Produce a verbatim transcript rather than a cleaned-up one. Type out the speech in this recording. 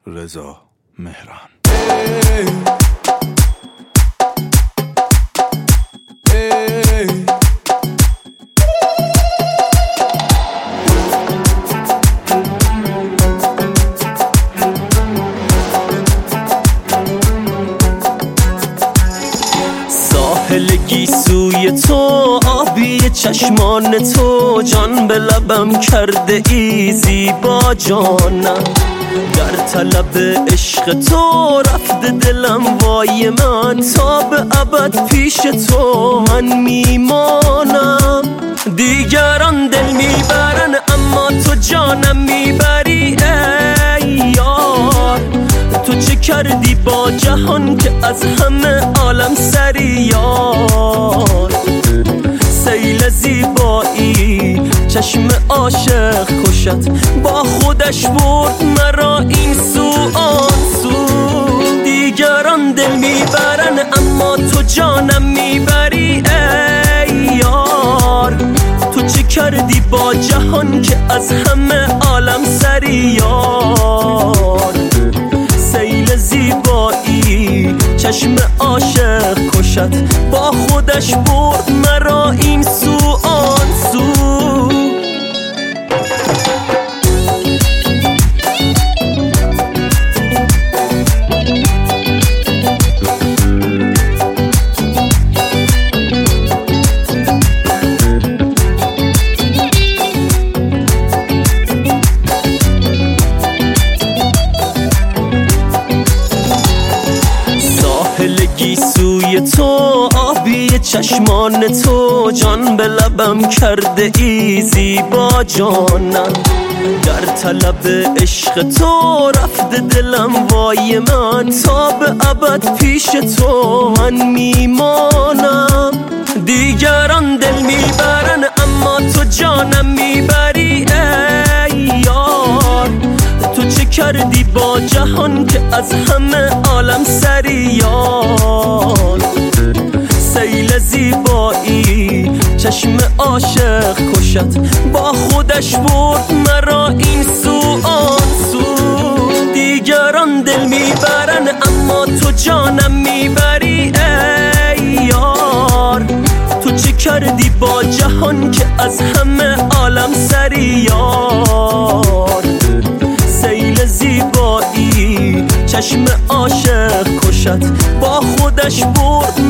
رضا مهران. ساحل گیسوی تو، آبی چشمان تو، جان به لبم کرده ای زیبا جانم. در طلب عشق تو رفته دلم وای من، تا به ابد پیش تو من میمانم. دیگران دل میبرن اما تو جانم میبری ای یار. تو چه کردی با جهان که از همه عالم سری یار. سیل زیبایی چشم عاشق کشت، با خودش برد مرا این سو آن سو. دیگران دل میبرن اما تو جانم میبری ای یار. تو چه کردی با جهان که از همه عالم سری یار. سیل زیبایی چشم عاشق کشت، با خودش برد مرا این سو آن سو. گیسوی تو، آبی چشمان تو، جان به لبم کرده ای زیبا جانم. در طلب عشق تو رفته دلم وای من، تا به ابد پیش تو من میمانم. دیگران دل میبرن اما تو جانم میبری ای یار. تو چه کردی با جهان که از همه عالم سری یار. سیل زیبایی چشم عاشق کشت، با خودش برد مرا این سو آن سو. دیگران دل میبرن اما تو جانم میبری ای یار. تو چه کردی با جهان که از همه عالم سری یار. سیل زیبایی چشم عاشق کشت، با خودش برد